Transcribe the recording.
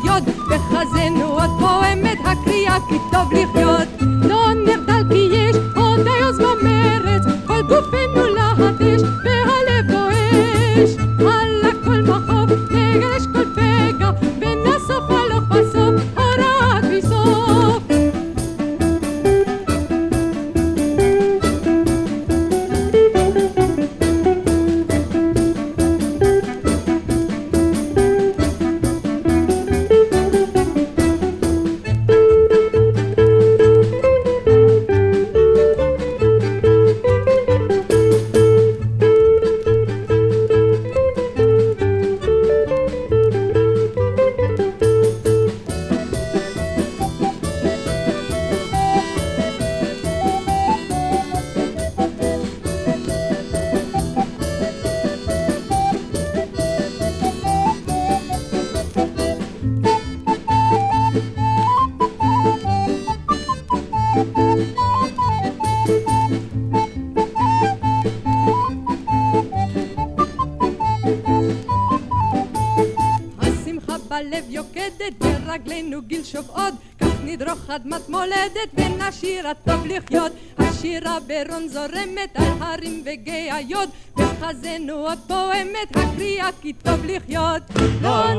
יוד, בחזנו עוד פועמת הקריאה כי טוב לחיות. לא נרדל כי יש עוד עוז ומרץ, כל גופנו להדש והלב בואש. על הכל מחוב נגרש כל פגע, ונסוף הלוך בסוף הורק בסוף. בלב יוקדת ורגלינו גיל שוב עוד, כך נדרוך אדמת מולדת ונשיר הטוב לחיות. השירה ברון זורמת על הרים וגיא היוד, בחזנו עוד פועמת הקריאה כי טוב לחיות. לא